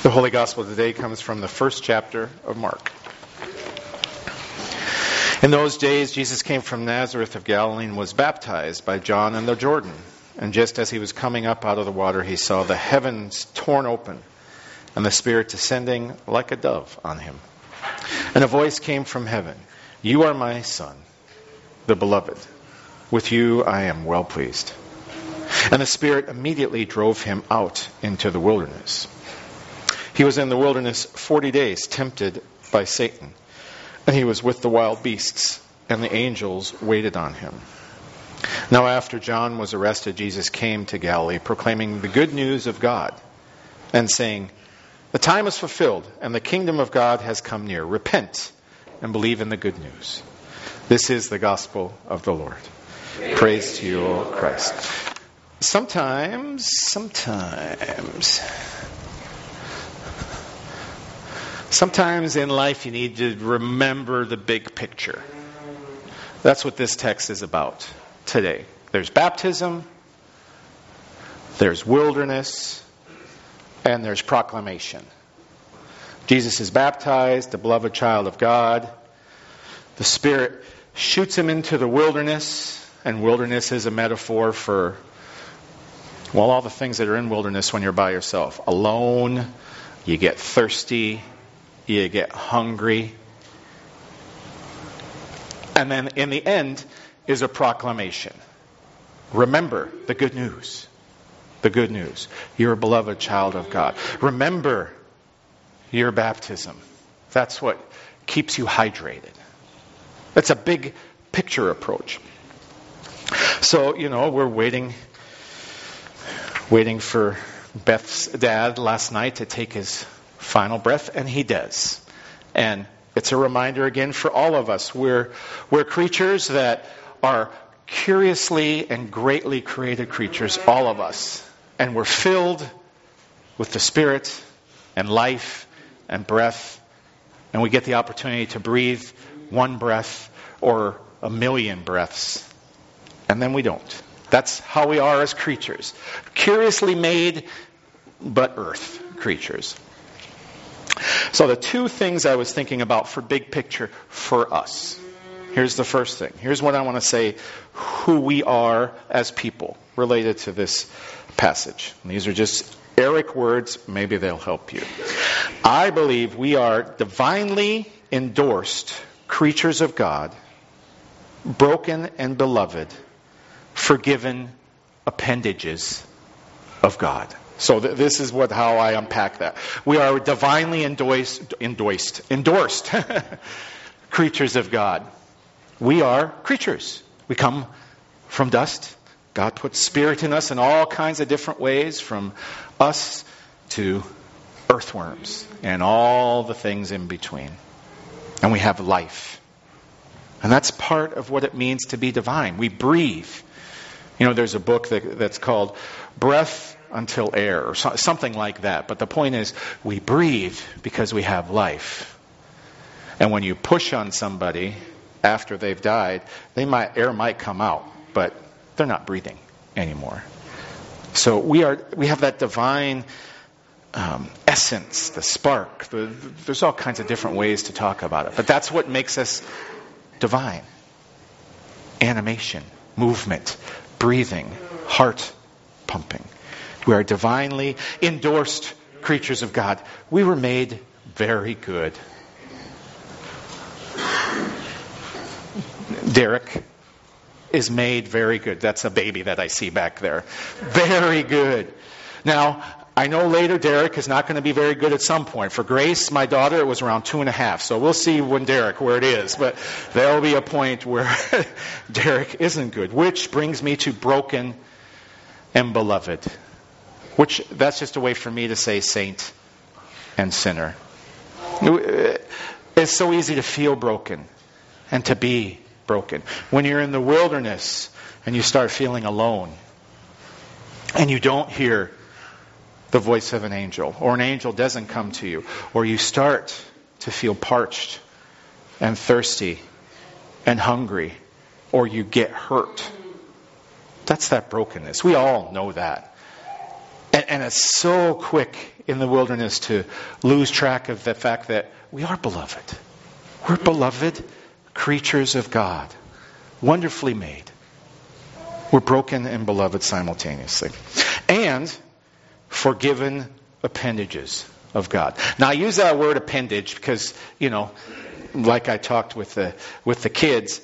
The Holy Gospel today comes from the first chapter of Mark. In those days, Jesus came from Nazareth of Galilee and was baptized by John in the Jordan. And just as he was coming up out of the water, he saw the heavens torn open and the Spirit descending like a dove on him. And a voice came from heaven, "You are my Son, the beloved. With you I am well pleased." And the Spirit immediately drove him out into the wilderness. He was in the wilderness 40 days, tempted by Satan. And he was with the wild beasts, and the angels waited on him. Now after John was arrested, Jesus came to Galilee, proclaiming the good news of God, and saying, "The time is fulfilled, and the kingdom of God has come near. Repent and believe in the good news." This is the gospel of the Lord. Praise to you, O Christ. Sometimes in life you need to remember the big picture. That's what this text is about today. There's baptism, there's wilderness, and there's proclamation. Jesus is baptized, the beloved child of God. The Spirit shoots him into the wilderness, and wilderness is a metaphor for, well, all the things that are in wilderness when you're by yourself. Alone, you get thirsty, you get hungry. And then in the end is a proclamation. Remember the good news. The good news. You're a beloved child of God. Remember your baptism. That's what keeps you hydrated. That's a big picture approach. So, we're waiting for Beth's dad last night to take his final breath, and he does. And it's a reminder again for all of us. We're creatures that are curiously and greatly created creatures, all of us. And we're filled with the Spirit and life and breath. And we get the opportunity to breathe one breath or a million breaths. And then we don't. That's how we are as creatures. Curiously made, but earth creatures. So the two things I was thinking about for big picture for us. Here's the first thing. Here's what I want to say, who we are as people related to this passage. And these are just Eric words. Maybe they'll help you. I believe we are divinely endorsed creatures of God, broken and beloved, forgiven appendages of God. So this is how I unpack that. We are divinely endorsed creatures of God. We are creatures. We come from dust. God puts Spirit in us in all kinds of different ways, from us to earthworms and all the things in between. And we have life. And that's part of what it means to be divine. We breathe. There's a book that's called Breath Until Air, or something like that. But the point is, we breathe because we have life. And when you push on somebody after they've died, air might come out, but they're not breathing anymore. So we have that divine essence, the spark. There's all kinds of different ways to talk about it. But that's what makes us divine. Animation, movement, breathing, heart pumping. We are divinely endorsed creatures of God. We were made very good. Derek is made very good. That's a baby that I see back there. Very good. Now, I know later Derek is not going to be very good at some point. For Grace, my daughter, it was around 2.5. So we'll see when Derek, where it is. But there will be a point where Derek isn't good. Which brings me to broken and beloved. Which, that's just a way for me to say saint and sinner. It's so easy to feel broken and to be broken. When you're in the wilderness and you start feeling alone and you don't hear the voice of an angel, or an angel doesn't come to you, or you start to feel parched and thirsty and hungry, or you get hurt. That's that brokenness. We all know that. And it's so quick in the wilderness to lose track of the fact that we are beloved. We're beloved creatures of God, wonderfully made. We're broken and beloved simultaneously. And forgiven appendages of God. Now, I use that word appendage because, like I talked with the kids,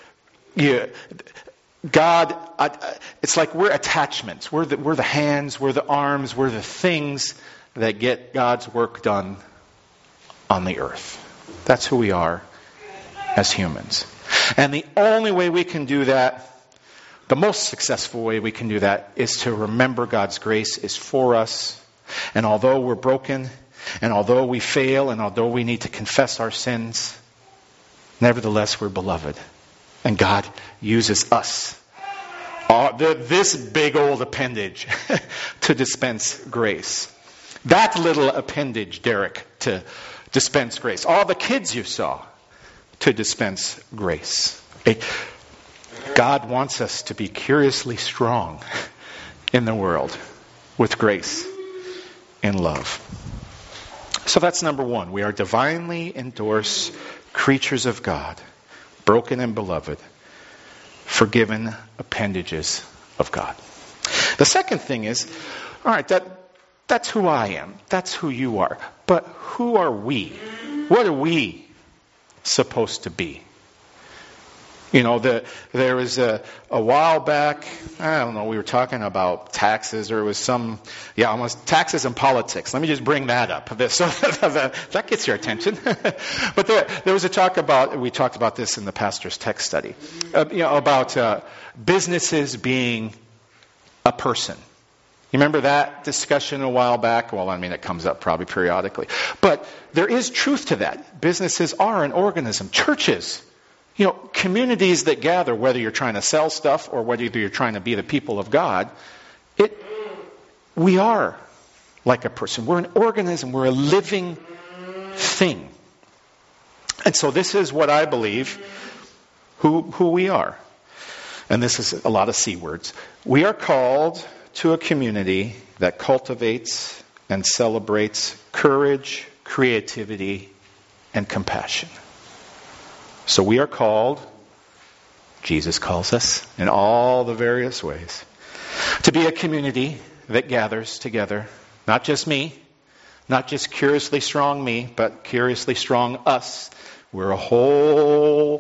God, it's like we're attachments. We're the hands, we're the arms, we're the things that get God's work done on the earth. That's who we are as humans. And the only way we can do that, the most successful way we can do that, is to remember God's grace is for us. And although we're broken, and although we fail, and although we need to confess our sins, nevertheless we're beloved. And God uses us, this big old appendage, to dispense grace. That little appendage, Derek, to dispense grace. All the kids you saw, to dispense grace. God wants us to be curiously strong in the world with grace and love. So that's number one. We are divinely endorsed creatures of God, broken and beloved, forgiven appendages of God. The second thing is, all right, that's who I am. That's who you are. But who are we? What are we supposed to be? There was a while back, I don't know, we were talking about taxes, or it was almost taxes and politics. Let me just bring that up. So that gets your attention. But there was a talk about, we talked about this in the pastor's text study, about businesses being a person. You remember that discussion a while back? Well, it comes up probably periodically. But there is truth to that. Businesses are an organism. Churches, communities that gather, whether you're trying to sell stuff or whether you're trying to be the people of God, we are like a person. We're an organism. We're a living thing. And so this is what I believe who we are. And this is a lot of C words. We are called to a community that cultivates and celebrates courage, creativity, and compassion. So we are called, Jesus calls us in all the various ways, to be a community that gathers together, not just me, not just curiously strong me, but curiously strong us. We're a whole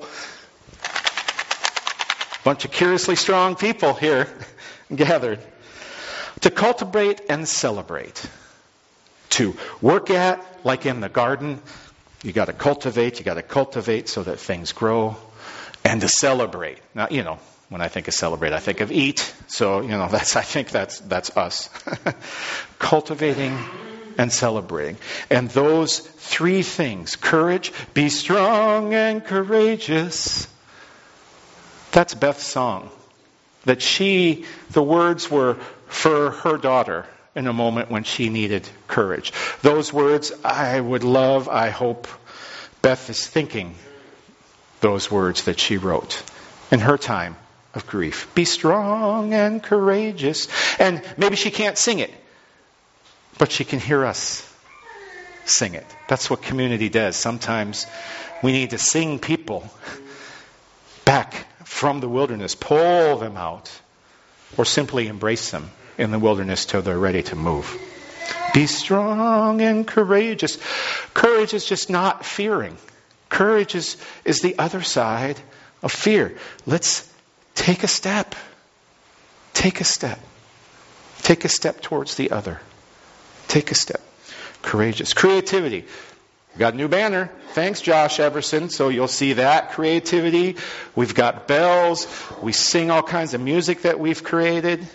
bunch of curiously strong people here gathered. To cultivate and celebrate. To work at, like in the garden, you got to cultivate so that things grow. And to celebrate. Now, when I think of celebrate, I think of eat. So, I think that's us. Cultivating and celebrating. And those three things, courage, be strong and courageous. That's Beth's song. That the words were for her daughter in a moment when she needed courage. Those words I hope Beth is thinking those words that she wrote in her time of grief. Be strong and courageous. And maybe she can't sing it, but she can hear us sing it. That's what community does. Sometimes we need to sing people back from the wilderness, pull them out, or simply embrace them in the wilderness till they're ready to move. Be strong and courageous. Courage is just not fearing. Courage is the other side of fear. Let's take a step. Take a step. Take a step towards the other. Take a step. Courageous. Creativity. We got a new banner. Thanks, Josh Everson. So you'll see that. Creativity. We've got bells. We sing all kinds of music that we've created.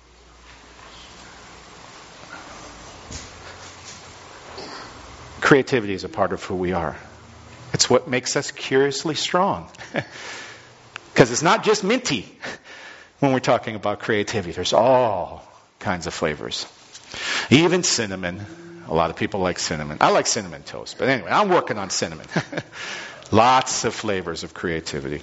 Creativity is a part of who we are. It's what makes us curiously strong. Because it's not just minty when we're talking about creativity. There's all kinds of flavors. Even cinnamon. A lot of people like cinnamon. I like cinnamon toast. But anyway, I'm working on cinnamon. Lots of flavors of creativity.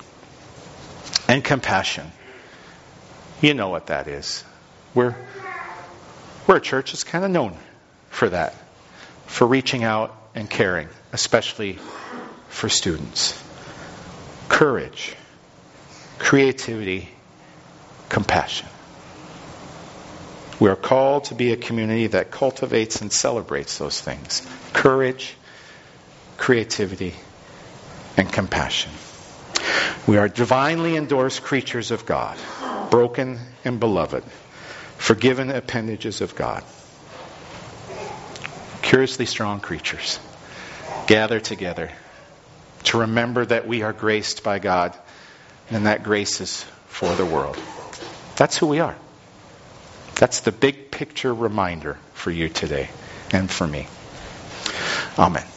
And compassion. You know what that is. We're We're a church that's kind of known for that, for reaching out and caring, especially for students. Courage, creativity, compassion. We are called to be a community that cultivates and celebrates those things. Courage, creativity, and compassion. We are divinely endorsed creatures of God, broken and beloved, forgiven appendages of God. Curiously strong creatures, gather together to remember that we are graced by God, and that grace is for the world. That's who we are. That's the big picture reminder for you today and for me. Amen.